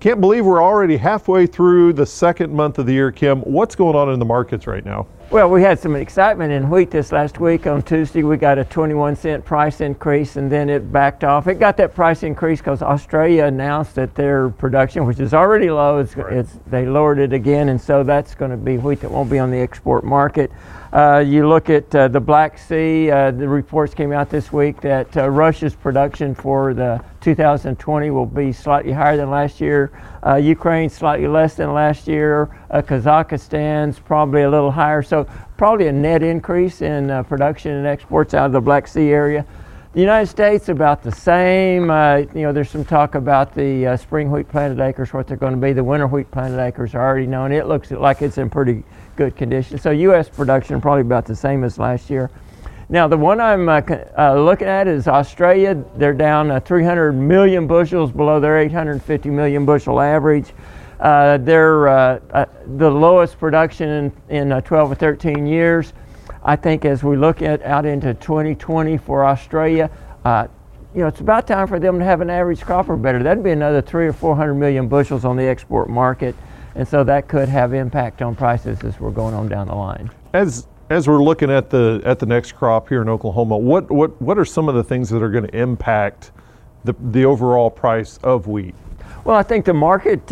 Can't believe we're already halfway through the second month of the year, Kim. What's going on in the markets right now? Well, we had some excitement in wheat this last week. On Tuesday, we got a 21-cent price increase, and then it backed off. It got that price increase because Australia announced that their production, which is already low, they lowered it again, and so that's going to be wheat that won't be on the export market. You look at the Black Sea, the reports came out this week that Russia's production for the 2020 will be slightly higher than last year. Ukraine slightly less than last year. Kazakhstan's probably a little higher. So probably a net increase in production and exports out of the Black Sea area. The United States about the same. There's some talk about the spring wheat planted acres, what they're going to be. The winter wheat planted acres are already known. It looks like it's in pretty good condition. So U.S. production probably about the same as last year. Now the one I'm looking at is Australia. They're down 300 million bushels below their 850 million bushel average. They're the lowest production in 12 or 13 years. I think as we look out into 2020 for Australia, it's about time for them to have an average crop or better. That'd be another 300 or 400 million bushels on the export market, and so that could have impact on prices as we're going on down the line. As we're looking at the next crop here in Oklahoma, what are some of the things that are going to impact the overall price of wheat? Well, I think the market,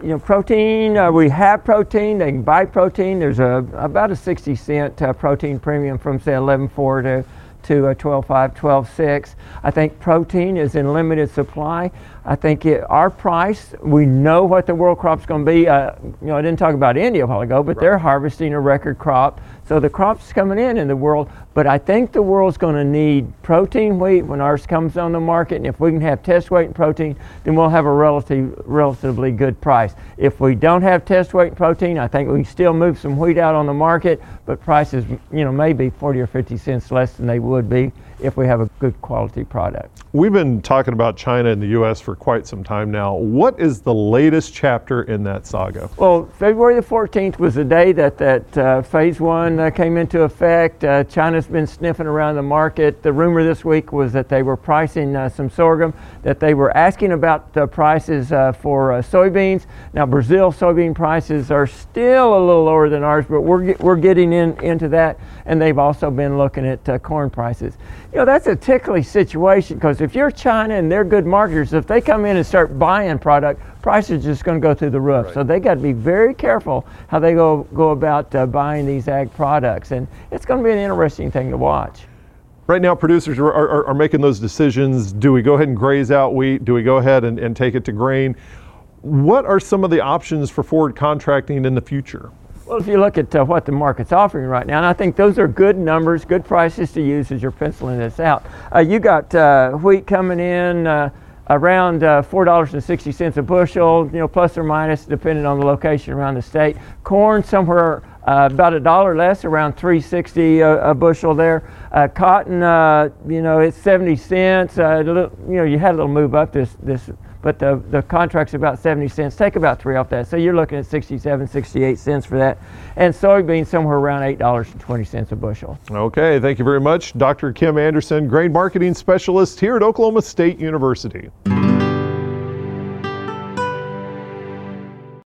protein, we have protein, they can buy protein. There's about a 60-cent protein premium from, say, 11.4 to 12.5, 12.6. I think protein is in limited supply. I think our price, we know what the world crop's going to be. I didn't talk about India a while ago, but they're harvesting a record crop. So the crop's coming in the world, but I think the world's going to need protein wheat when ours comes on the market, and if we can have test weight and protein, then we'll have a relatively good price. If we don't have test weight and protein, I think we can still move some wheat out on the market, but prices, maybe 40 or 50 cents less than they would be if we have a good quality product. We've been talking about China and the U.S. for quite some time now. What is the latest chapter in that saga? Well, February the 14th was the day that phase one came into effect. China's been sniffing around the market. The rumor this week was that they were pricing some sorghum, that they were asking about the prices for soybeans. Now, Brazil soybean prices are still a little lower than ours, but we're getting into that, and they've also been looking at corn prices. That's a ticklish situation, because if you're China and they're good marketers, if they come in and start buying product, prices are just going to go through the roof. Right. So they got to be very careful how they go about buying these ag products, and it's going to be an interesting thing to watch. Right now, producers are making those decisions. Do we go ahead and graze out wheat? Do we go ahead and take it to grain? What are some of the options for forward contracting in the future? Well, if you look at what the market's offering right now, and I think those are good numbers, good prices to use as you're penciling this out. You got wheat coming in around $4.60 a bushel, plus or minus, depending on the location around the state. Corn somewhere about $1 less, around $3.60 a bushel there. Cotton, it's 70 cents. You had a little move up this. But the contract's about 70 cents. Take about 3 off that. So you're looking at 67, 68 cents for that. And soybeans somewhere around $8.20 a bushel. Okay, thank you very much. Dr. Kim Anderson, grain marketing specialist here at Oklahoma State University.